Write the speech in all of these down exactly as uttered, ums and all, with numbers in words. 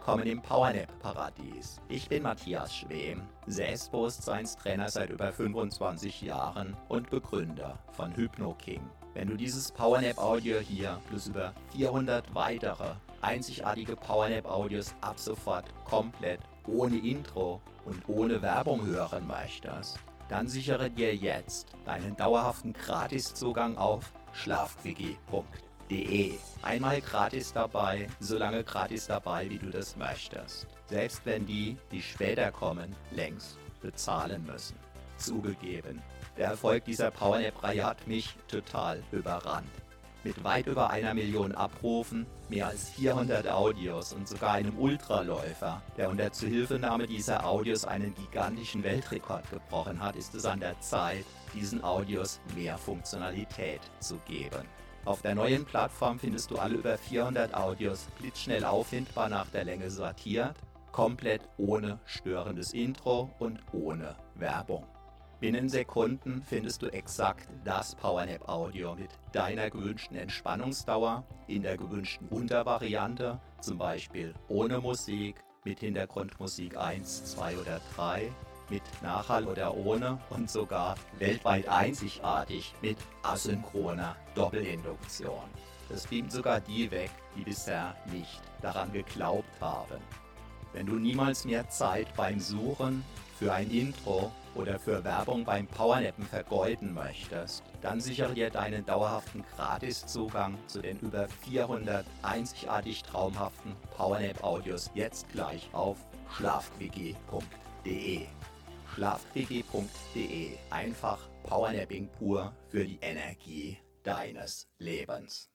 willkommen im Powernap-Paradies. Ich bin Matthias Schwem, Selbstbewusstseinstrainer seit über fünfundzwanzig Jahren und Begründer von HypnoKing. Wenn du dieses Powernap-Audio hier plus über vierhundert weitere einzigartige Powernap-Audios ab sofort komplett ohne Intro und ohne Werbung hören möchtest, dann sichere dir jetzt deinen dauerhaften Gratiszugang auf schlafquickie punkt de. Einmal gratis dabei, so lange gratis dabei, wie du das möchtest. Selbst wenn die, die später kommen, längst bezahlen müssen. Zugegeben, der Erfolg dieser Powernap-Reihe hat mich total überrannt. Mit weit über einer Million Abrufen, mehr als vierhundert Audios und sogar einem Ultraläufer, der unter Zuhilfenahme dieser Audios einen gigantischen Weltrekord gebrochen hat, ist es an der Zeit, diesen Audios mehr Funktionalität zu geben. Auf der neuen Plattform findest du alle über vierhundert Audios blitzschnell auffindbar nach der Länge sortiert, komplett ohne störendes Intro und ohne Werbung. Binnen Sekunden findest du exakt das Powernap-Audio mit deiner gewünschten Entspannungsdauer in der gewünschten Untervariante, zum Beispiel ohne Musik, mit Hintergrundmusik eins, zwei oder drei, mit Nachhall oder ohne und sogar weltweit einzigartig mit asynchroner Doppelinduktion. Das beamt sogar die weg, die bisher nicht daran geglaubt haben. Wenn du niemals mehr Zeit beim Suchen für ein Intro oder für Werbung beim Powernappen vergeuden möchtest, dann sichere dir deinen dauerhaften Gratiszugang zu den über vierhundert einzigartig traumhaften Powernap-Audios jetzt gleich auf schlafquickie punkt de. schlafquickie punkt de. Einfach Powernapping pur für die Energie deines Lebens.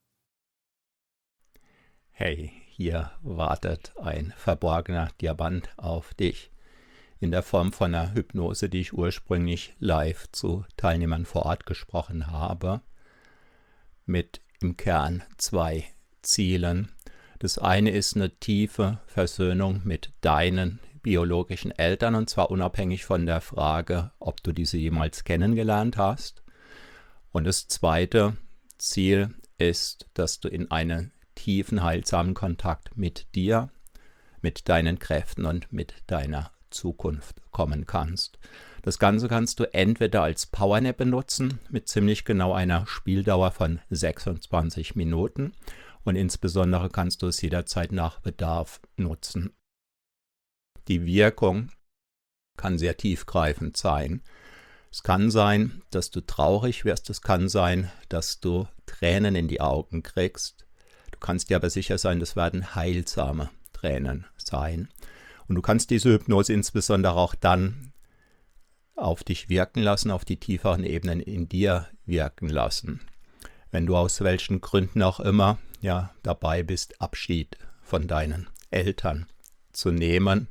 Hey, hier wartet ein verborgener Diamant auf dich. In der Form von einer Hypnose, die ich ursprünglich live zu Teilnehmern vor Ort gesprochen habe, mit im Kern zwei Zielen. Das eine ist eine tiefe Versöhnung mit deinen biologischen Eltern, und zwar unabhängig von der Frage, ob du diese jemals kennengelernt hast. Und das zweite Ziel ist, dass du in einen tiefen, heilsamen Kontakt mit dir, mit deinen Kräften und mit deiner Zukunft kommen kannst. Das Ganze kannst du entweder als Powernap benutzen, mit ziemlich genau einer Spieldauer von sechsundzwanzig Minuten, und insbesondere kannst du es jederzeit nach Bedarf nutzen. Die Wirkung kann sehr tiefgreifend sein. Es kann sein, dass du traurig wirst, es kann sein, dass du Tränen in die Augen kriegst. Du kannst dir aber sicher sein, das werden heilsame Tränen sein. Und du kannst diese Hypnose insbesondere auch dann auf dich wirken lassen, auf die tieferen Ebenen in dir wirken lassen. Wenn du aus welchen Gründen auch immer ja, dabei bist, Abschied von deinen Eltern zu nehmen,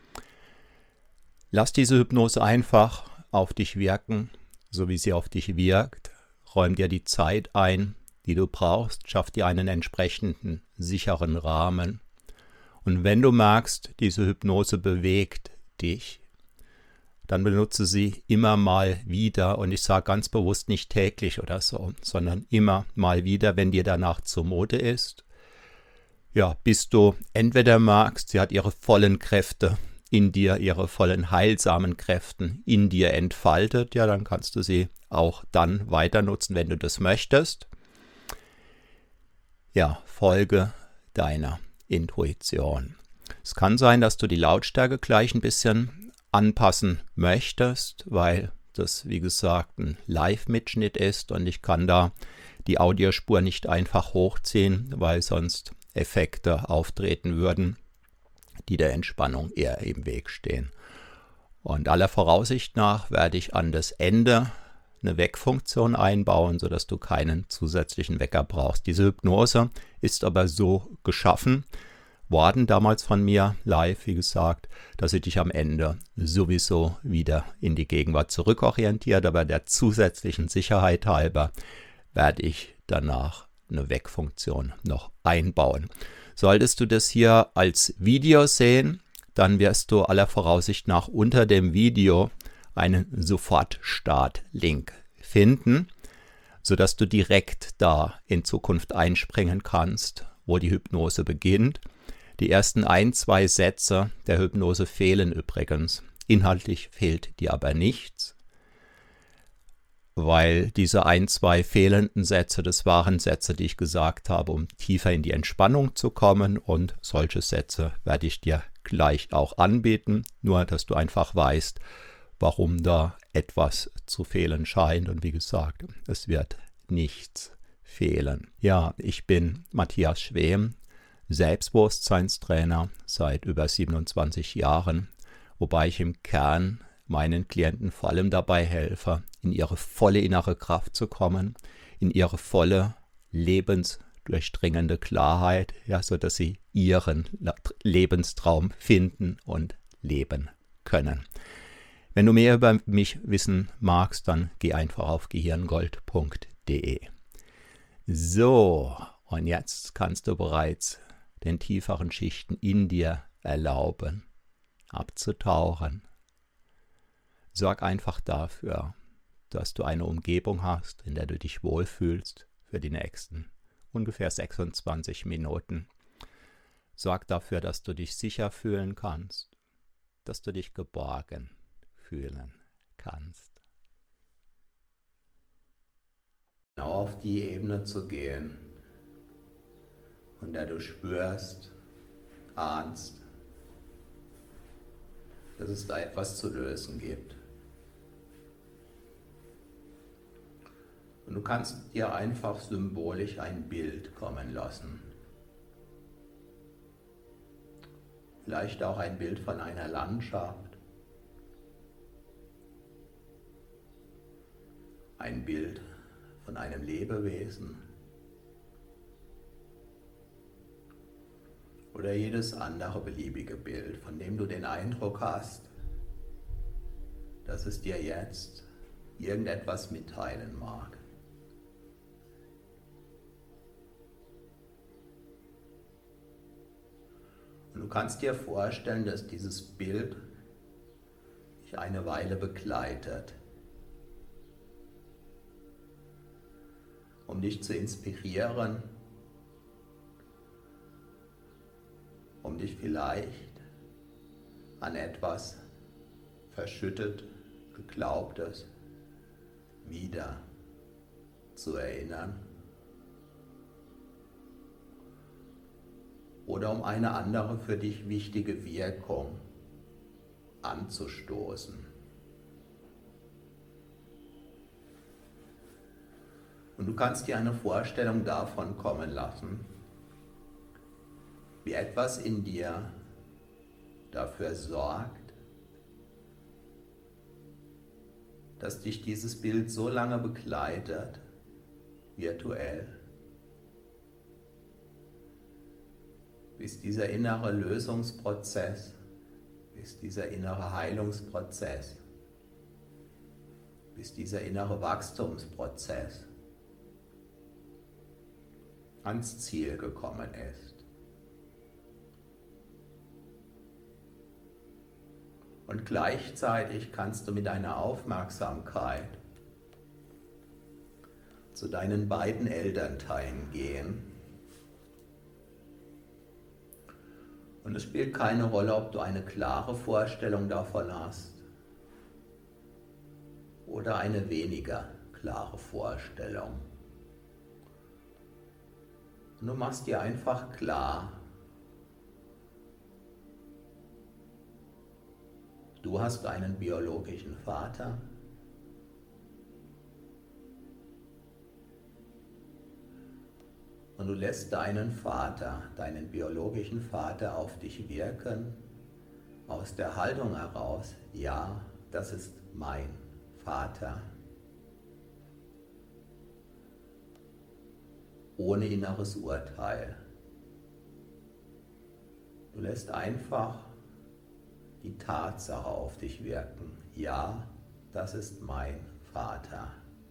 lass diese Hypnose einfach auf dich wirken, so wie sie auf dich wirkt. Räum dir die Zeit ein, die du brauchst, schaff dir einen entsprechenden sicheren Rahmen. Und wenn du merkst, diese Hypnose bewegt dich, dann benutze sie immer mal wieder, und ich sage ganz bewusst nicht täglich oder so, sondern immer mal wieder, wenn dir danach zumute ist. Ja, bis du entweder merkst, sie hat ihre vollen Kräfte in dir, ihre vollen heilsamen Kräften in dir entfaltet, ja, dann kannst du sie auch dann weiter nutzen, wenn du das möchtest. Ja, folge deiner Intuition. Es kann sein, dass du die Lautstärke gleich ein bisschen anpassen möchtest, weil das, wie gesagt, ein Live-Mitschnitt ist und ich kann da die Audiospur nicht einfach hochziehen, weil sonst Effekte auftreten würden, die der Entspannung eher im Weg stehen. Und aller Voraussicht nach werde ich an das Ende eine Weckfunktion einbauen, sodass du keinen zusätzlichen Wecker brauchst. Diese Hypnose ist aber so geschaffen worden, damals von mir live, wie gesagt, dass sie dich am Ende sowieso wieder in die Gegenwart zurückorientiert, aber der zusätzlichen Sicherheit halber werde ich danach eine Weckfunktion noch einbauen. Solltest du das hier als Video sehen, dann wirst du aller Voraussicht nach unter dem Video einen Sofort-Start-Link finden, sodass du direkt da in Zukunft einspringen kannst, wo die Hypnose beginnt. Die ersten ein, zwei Sätze der Hypnose fehlen übrigens. Inhaltlich fehlt dir aber nichts, weil diese ein, zwei fehlenden Sätze, das waren Sätze, die ich gesagt habe, um tiefer in die Entspannung zu kommen, und solche Sätze werde ich dir gleich auch anbieten, nur dass du einfach weißt, warum da etwas zu fehlen scheint, und wie gesagt, es wird nichts fehlen. Ja, ich bin Matthias Schwem, Selbstbewusstseinstrainer seit über siebenundzwanzig Jahren, wobei ich im Kern meinen Klienten vor allem dabei helfe, in ihre volle innere Kraft zu kommen, in ihre volle lebensdurchdringende Klarheit, ja, sodass sie ihren Lebenstraum finden und leben können. Wenn du mehr über mich wissen magst, dann geh einfach auf gehirngold punkt de. So, und jetzt kannst du bereits den tieferen Schichten in dir erlauben, abzutauchen. Sorg einfach dafür, dass du eine Umgebung hast, in der du dich wohlfühlst für die nächsten ungefähr sechsundzwanzig Minuten. Sorg dafür, dass du dich sicher fühlen kannst, dass du dich geborgen fühlen kannst. Genau auf die Ebene zu gehen, von der du spürst, ahnst, dass es da etwas zu lösen gibt. Und du kannst dir einfach symbolisch ein Bild kommen lassen. Vielleicht auch ein Bild von einer Landschaft. Ein Bild von einem Lebewesen. Oder jedes andere beliebige Bild, von dem du den Eindruck hast, dass es dir jetzt irgendetwas mitteilen mag. Und du kannst dir vorstellen, dass dieses Bild dich eine Weile begleitet, um dich zu inspirieren, um dich vielleicht an etwas verschüttet Geglaubtes wieder zu erinnern. Oder um eine andere für dich wichtige Wirkung anzustoßen. Und du kannst dir eine Vorstellung davon kommen lassen, wie etwas in dir dafür sorgt, dass dich dieses Bild so lange begleitet, virtuell, bis dieser innere Lösungsprozess, bis dieser innere Heilungsprozess, bis dieser innere Wachstumsprozess ans Ziel gekommen ist. Und gleichzeitig kannst du mit deiner Aufmerksamkeit zu deinen beiden Elternteilen gehen. Und es spielt keine Rolle, ob du eine klare Vorstellung davon hast oder eine weniger klare Vorstellung. Und du machst dir einfach klar, du hast einen biologischen Vater. Und du lässt deinen Vater, deinen biologischen Vater auf dich wirken, aus der Haltung heraus, ja, das ist mein Vater. Ohne inneres Urteil. Du lässt einfach die Tatsache auf dich wirken. Ja, das ist mein Vater.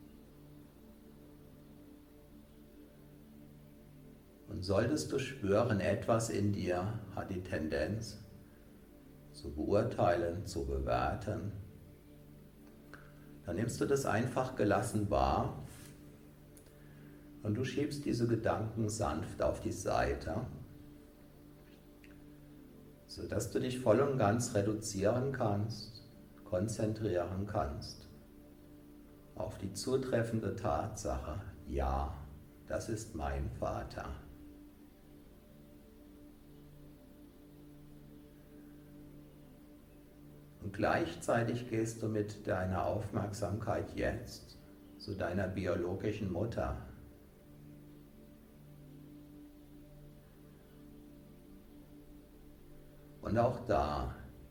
Und solltest du spüren, etwas in dir hat die Tendenz zu beurteilen, zu bewerten, dann nimmst du das einfach gelassen wahr und du schiebst diese Gedanken sanft auf die Seite sodass du dich voll und ganz reduzieren kannst, konzentrieren kannst auf die zutreffende Tatsache, ja, das ist mein Vater. Und gleichzeitig gehst du mit deiner Aufmerksamkeit jetzt zu deiner biologischen Mutter. Und auch da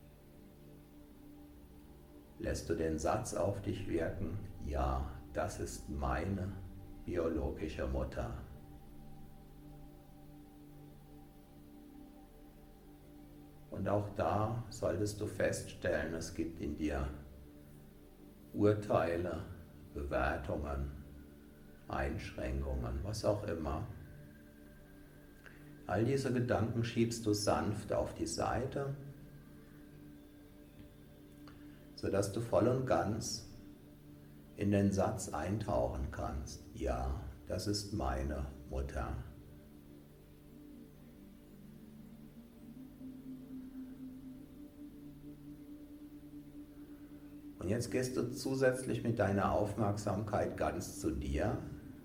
lässt du den Satz auf dich wirken, ja, das ist meine biologische Mutter. Und auch da solltest du feststellen, es gibt in dir Urteile, Bewertungen, Einschränkungen, was auch immer. All diese Gedanken schiebst du sanft auf die Seite, sodass du voll und ganz in den Satz eintauchen kannst. Ja, das ist meine Mutter. Und jetzt gehst du zusätzlich mit deiner Aufmerksamkeit ganz zu dir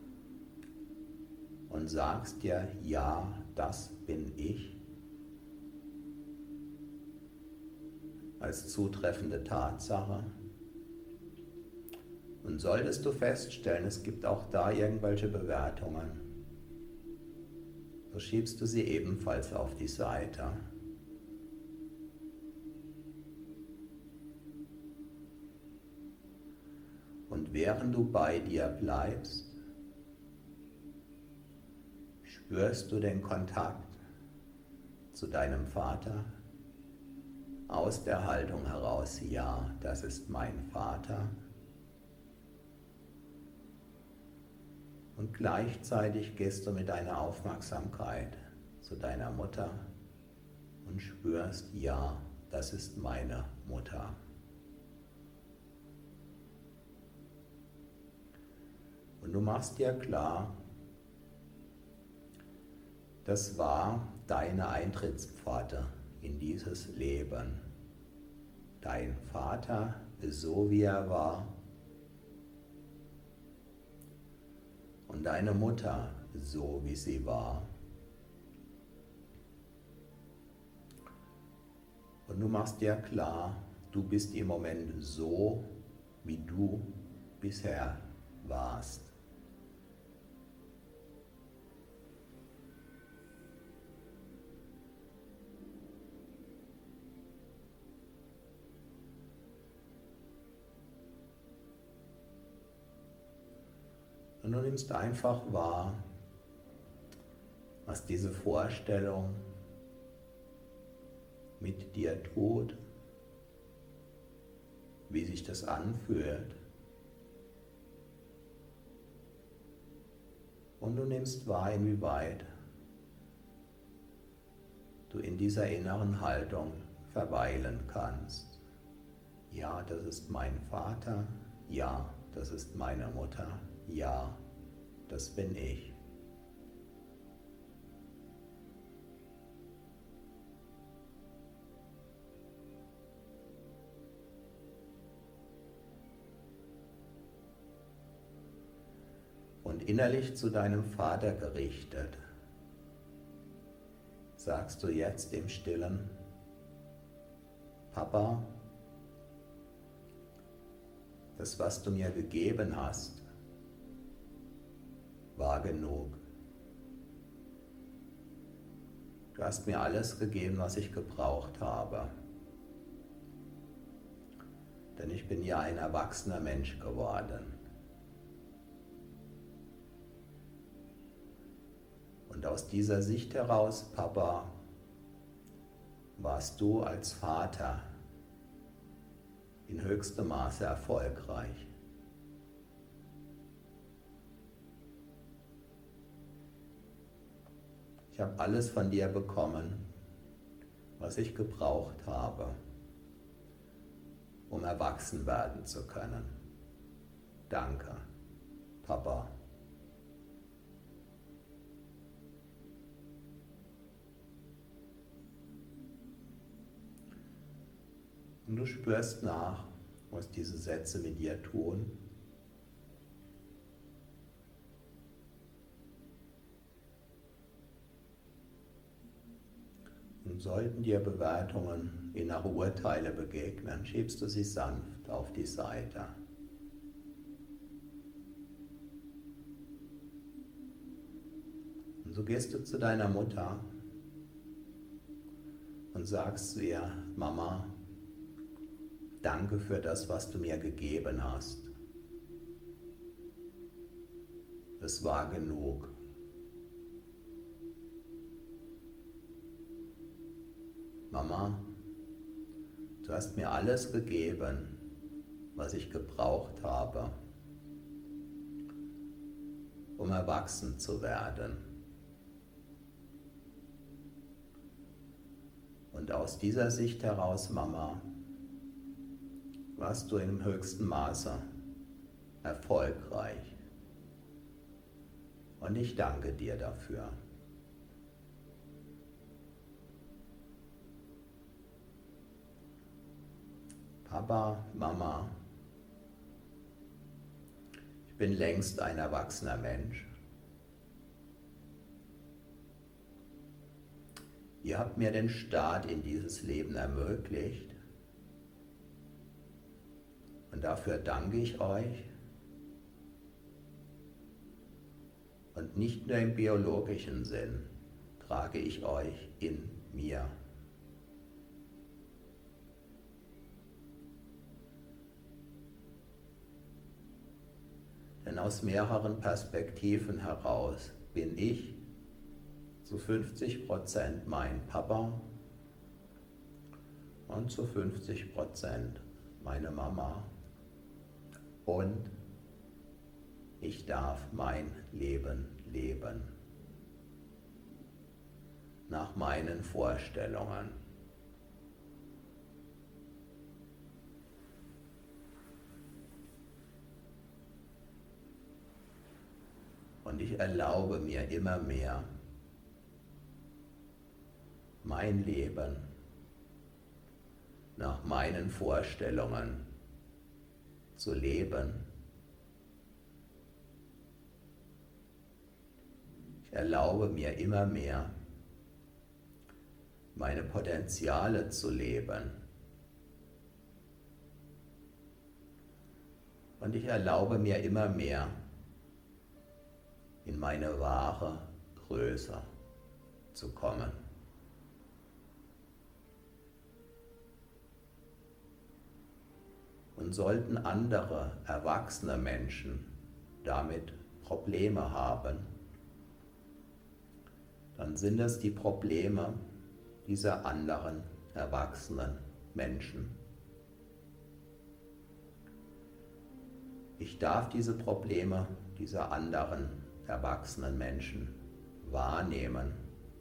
und sagst dir, ja, das bin ich, als zutreffende Tatsache. Und solltest du feststellen, es gibt auch da irgendwelche Bewertungen, so schiebst du sie ebenfalls auf die Seite. Und während du bei dir bleibst, spürst du den Kontakt zu deinem Vater aus der Haltung heraus, ja, das ist mein Vater. Und gleichzeitig gehst du mit deiner Aufmerksamkeit zu deiner Mutter und spürst, ja, das ist meine Mutter. Und du machst dir klar, das war deine Eintrittspforte in dieses Leben. Dein Vater, so wie er war, und deine Mutter, so wie sie war. Und du machst dir klar, du bist im Moment so, wie du bisher warst. Und du nimmst einfach wahr, was diese Vorstellung mit dir tut, wie sich das anfühlt. Und du nimmst wahr, inwieweit du in dieser inneren Haltung verweilen kannst. Ja, das ist mein Vater. Ja, das ist meine Mutter. Ja, das bin ich. Und innerlich zu deinem Vater gerichtet, sagst du jetzt im Stillen, Papa, das, was du mir gegeben hast, war genug. Du hast mir alles gegeben, was ich gebraucht habe. Denn ich bin ja ein erwachsener Mensch geworden. Und aus dieser Sicht heraus, Papa, warst du als Vater in höchstem Maße erfolgreich. Ich habe alles von dir bekommen, was ich gebraucht habe, um erwachsen werden zu können. Danke, Papa. Und du spürst nach, was diese Sätze mit dir tun. Und sollten dir Bewertungen, innere Urteile begegnen, schiebst du sie sanft auf die Seite. Und so gehst du zu deiner Mutter und sagst zu ihr: Mama, danke für das, was du mir gegeben hast. Es war genug. Mama, du hast mir alles gegeben, was ich gebraucht habe, um erwachsen zu werden. Und aus dieser Sicht heraus, Mama, warst du im höchsten Maße erfolgreich. Und ich danke dir dafür. Papa, Mama, ich bin längst ein erwachsener Mensch. Ihr habt mir den Start in dieses Leben ermöglicht und dafür danke ich euch. Und nicht nur im biologischen Sinn trage ich euch in mir. Denn aus mehreren Perspektiven heraus bin ich zu fünfzig Prozent mein Papa und zu fünfzig Prozent meine Mama. Und ich darf mein Leben leben nach meinen Vorstellungen. Und ich erlaube mir immer mehr, mein Leben nach meinen Vorstellungen zu leben. Ich erlaube mir immer mehr, meine Potenziale zu leben. Und ich erlaube mir immer mehr, in meine wahre Größe zu kommen. Und sollten andere erwachsene Menschen damit Probleme haben, dann sind es die Probleme dieser anderen erwachsenen Menschen. Ich darf diese Probleme dieser anderen erwachsenen Menschen wahrnehmen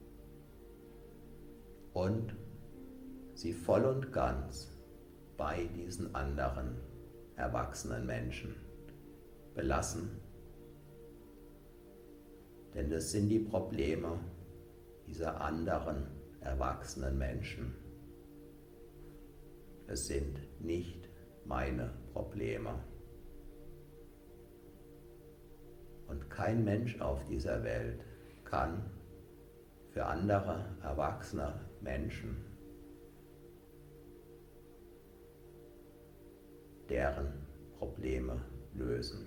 und sie voll und ganz bei diesen anderen erwachsenen Menschen belassen. Denn das sind die Probleme dieser anderen erwachsenen Menschen. Es sind nicht meine Probleme. Und kein Mensch auf dieser Welt kann für andere erwachsene Menschen deren Probleme lösen.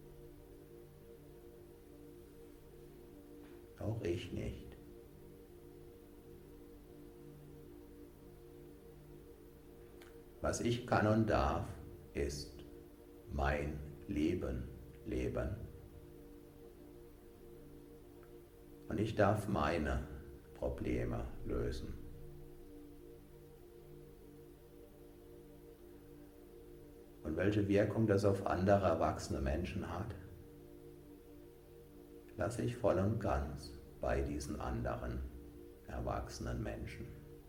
Auch ich nicht. Was ich kann und darf, ist mein Leben leben. Und ich darf meine Probleme lösen. Und welche Wirkung das auf andere erwachsene Menschen hat, lasse ich voll und ganz bei diesen anderen erwachsenen Menschen.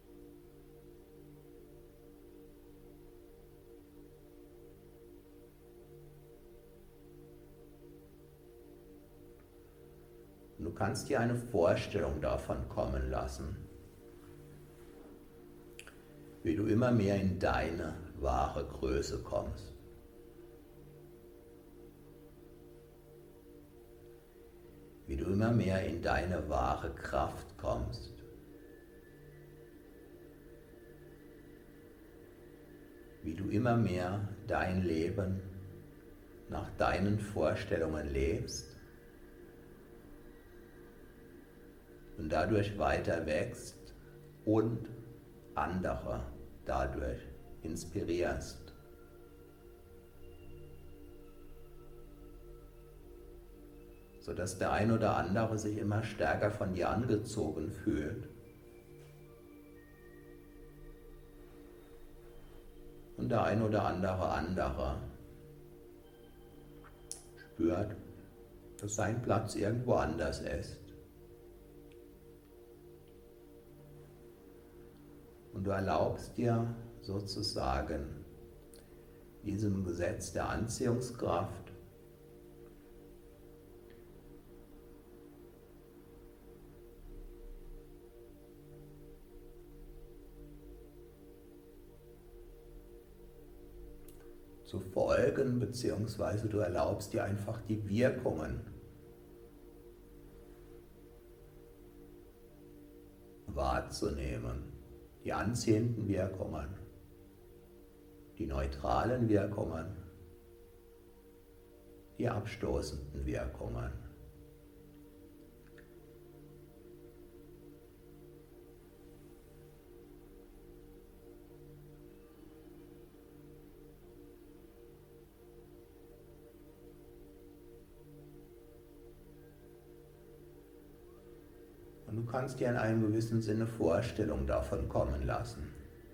Und du kannst dir eine Vorstellung davon kommen lassen, wie du immer mehr in deine wahre Größe kommst. Wie du immer mehr in deine wahre Kraft kommst. Wie du immer mehr dein Leben nach deinen Vorstellungen lebst und dadurch weiter wächst und andere dadurch inspirierst. Sodass der ein oder andere sich immer stärker von dir angezogen fühlt. Und der ein oder andere andere spürt, dass sein Platz irgendwo anders ist. Und du erlaubst dir sozusagen diesem Gesetz der Anziehungskraft zu folgen, beziehungsweise du erlaubst dir einfach die Wirkungen wahrzunehmen, die anziehenden Wirkungen, die neutralen Wirkungen, die abstoßenden Wirkungen. Und du kannst dir in einem gewissen Sinne Vorstellung davon kommen lassen.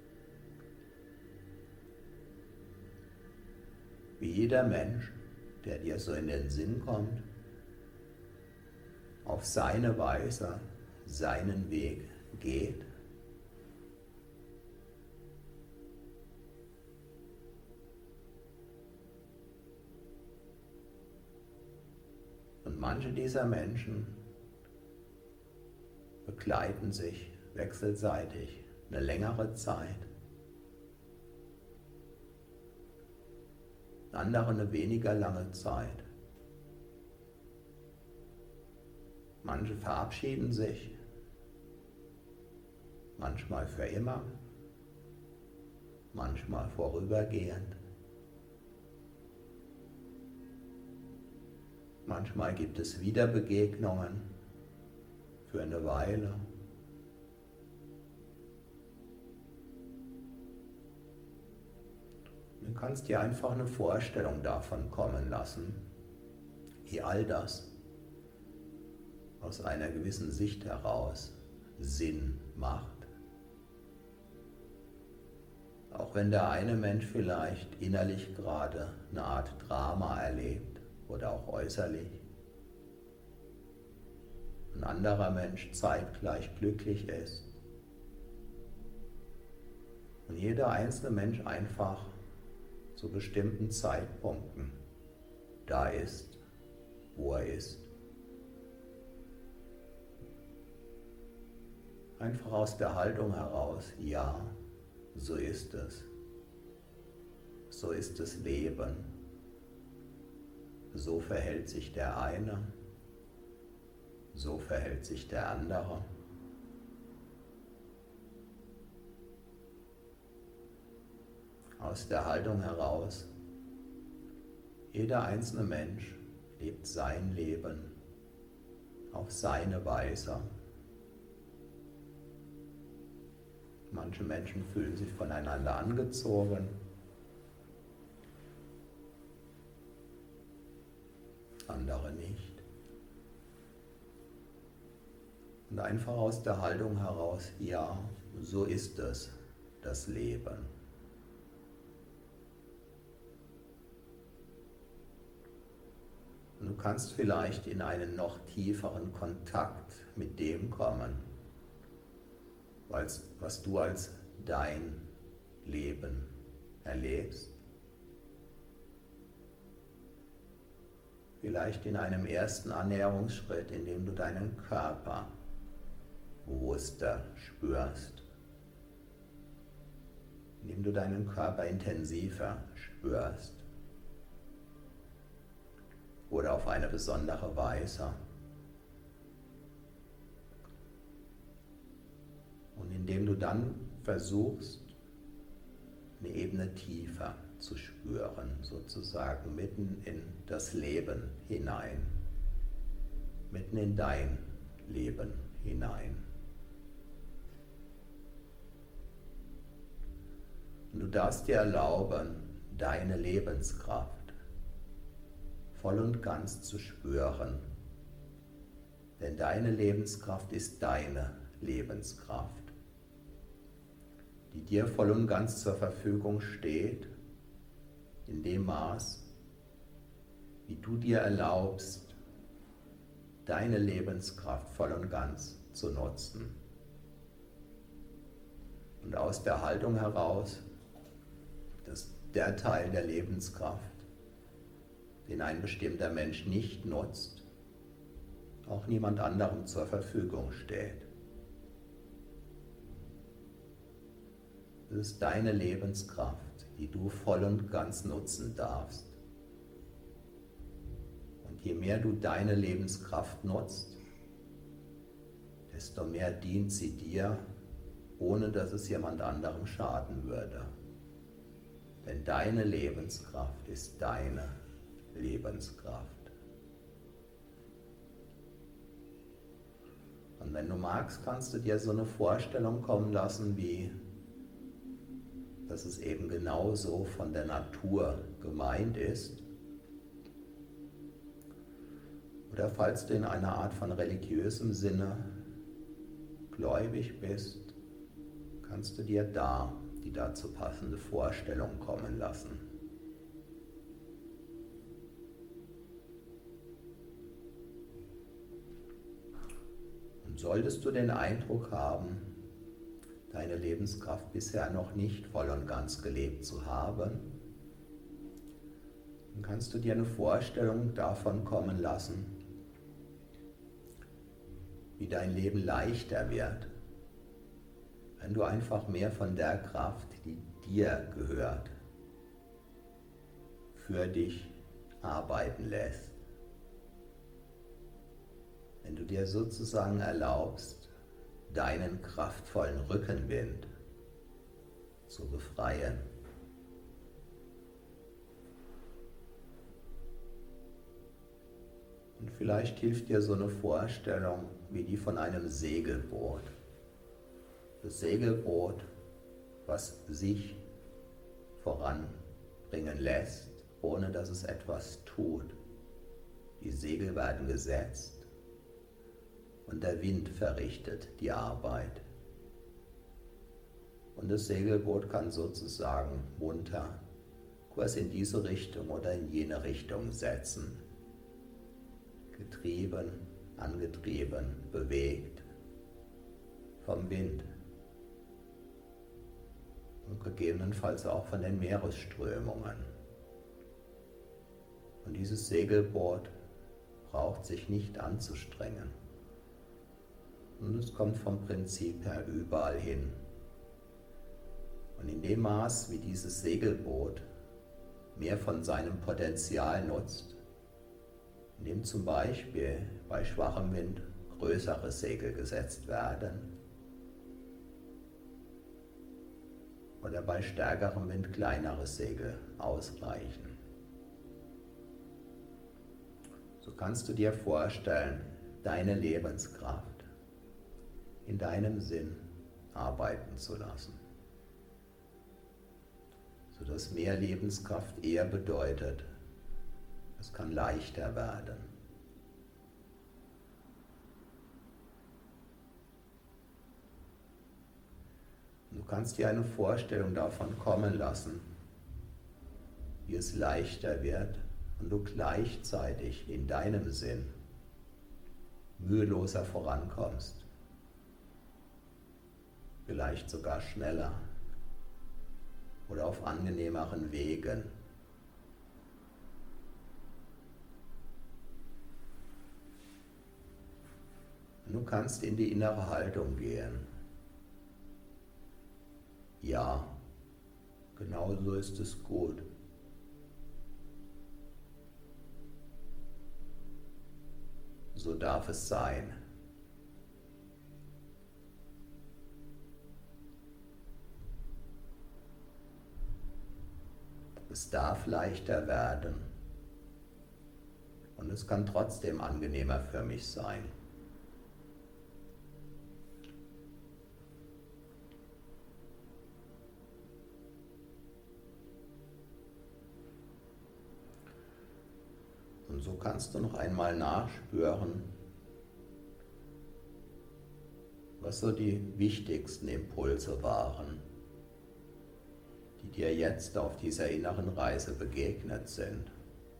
Wie jeder Mensch, der dir so in den Sinn kommt, auf seine Weise seinen Weg geht. Und manche dieser Menschen begleiten sich wechselseitig eine längere Zeit, andere eine weniger lange Zeit. Manche verabschieden sich, manchmal für immer, manchmal vorübergehend. Manchmal gibt es Wiederbegegnungen für eine Weile. Du kannst dir einfach eine Vorstellung davon kommen lassen, wie all das aus einer gewissen Sicht heraus Sinn macht. Auch wenn der eine Mensch vielleicht innerlich gerade eine Art Drama erlebt oder auch äußerlich, ein anderer Mensch zeitgleich glücklich ist. Und jeder einzelne Mensch einfach zu bestimmten Zeitpunkten da ist, wo er ist. Einfach aus der Haltung heraus, ja, so ist es. So ist das Leben. So verhält sich der eine. So verhält sich der andere. Aus der Haltung heraus, jeder einzelne Mensch lebt sein Leben auf seine Weise. Manche Menschen fühlen sich voneinander angezogen, andere nicht. Und einfach aus der Haltung heraus, ja, so ist es, das Leben. Und du kannst vielleicht in einen noch tieferen Kontakt mit dem kommen, was du als dein Leben erlebst. Vielleicht in einem ersten Annäherungsschritt, in dem du deinen Körper bewusster spürst. indem du deinen Körper intensiver spürst oder auf eine besondere Weise. Und indem du dann versuchst, eine Ebene tiefer zu spüren, sozusagen mitten in das Leben hinein, mitten in dein Leben hinein. Und du darfst dir erlauben, deine Lebenskraft voll und ganz zu spüren, denn deine Lebenskraft ist deine Lebenskraft, die dir voll und ganz zur Verfügung steht, in dem Maß, wie du dir erlaubst, deine Lebenskraft voll und ganz zu nutzen. Und aus der Haltung heraus, dass der Teil der Lebenskraft, den ein bestimmter Mensch nicht nutzt, auch niemand anderem zur Verfügung steht. Es ist deine Lebenskraft, die du voll und ganz nutzen darfst. Und je mehr du deine Lebenskraft nutzt, desto mehr dient sie dir, ohne dass es jemand anderem schaden würde. Denn deine Lebenskraft ist deine Lebenskraft. Und wenn du magst, kannst du dir so eine Vorstellung kommen lassen, wie dass es eben genauso von der Natur gemeint ist. Oder falls du in einer Art von religiösem Sinne gläubig bist, kannst du dir da die dazu passende Vorstellung kommen lassen. Und solltest du den Eindruck haben, deine Lebenskraft bisher noch nicht voll und ganz gelebt zu haben, dann kannst du dir eine Vorstellung davon kommen lassen, wie dein Leben leichter wird, wenn du einfach mehr von der Kraft, die dir gehört, für dich arbeiten lässt. Wenn du dir sozusagen erlaubst, deinen kraftvollen Rückenwind zu befreien. Und vielleicht hilft dir so eine Vorstellung wie die von einem Segelboot. Das Segelboot, was sich voranbringen lässt, ohne dass es etwas tut. Die Segel werden gesetzt und der Wind verrichtet die Arbeit. Und das Segelboot kann sozusagen munter Kurs in diese Richtung oder in jene Richtung setzen. Getrieben, angetrieben, bewegt vom Wind und gegebenenfalls auch von den Meeresströmungen. Und dieses Segelboot braucht sich nicht anzustrengen. Und es kommt vom Prinzip her überall hin. Und in dem Maß, wie dieses Segelboot mehr von seinem Potenzial nutzt, indem zum Beispiel bei schwachem Wind größere Segel gesetzt werden oder bei stärkerem Wind kleinere Segel ausreichen. So kannst du dir vorstellen, deine Lebenskraft in deinem Sinn arbeiten zu lassen, sodass mehr Lebenskraft eher bedeutet, es kann leichter werden. Du kannst dir eine Vorstellung davon kommen lassen, wie es leichter wird und du gleichzeitig in deinem Sinn müheloser vorankommst. Vielleicht sogar schneller oder auf angenehmeren Wegen. Und du kannst in die innere Haltung gehen. Ja, Genauso ist es gut. So darf es sein. Es darf leichter werden. Und es kann trotzdem angenehmer für mich sein. Und so kannst du noch einmal nachspüren, was so die wichtigsten Impulse waren, die dir jetzt auf dieser inneren Reise begegnet sind.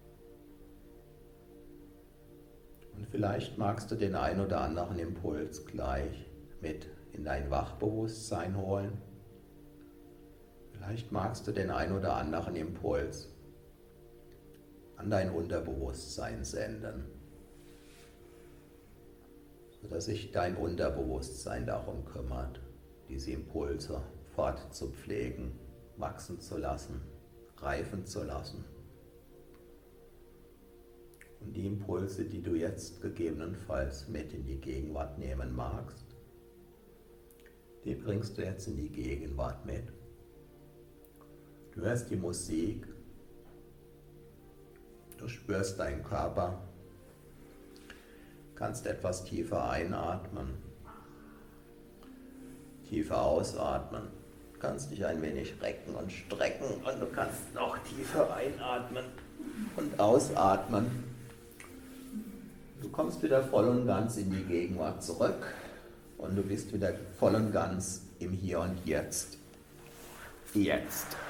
Und vielleicht magst du den ein oder anderen Impuls gleich mit in dein Wachbewusstsein holen. Vielleicht magst du den ein oder anderen Impuls an dein Unterbewusstsein senden, sodass sich dein Unterbewusstsein darum kümmert, diese Impulse fortzupflegen, wachsen zu lassen, reifen zu lassen. Und die Impulse, die du jetzt gegebenenfalls mit in die Gegenwart nehmen magst, die bringst du jetzt in die Gegenwart mit. Du hörst die Musik, du spürst deinen Körper, kannst etwas tiefer einatmen, tiefer ausatmen, kannst dich ein wenig recken und strecken und du kannst noch tiefer einatmen und ausatmen. Du kommst wieder voll und ganz in die Gegenwart zurück und du bist wieder voll und ganz im Hier und Jetzt. Jetzt.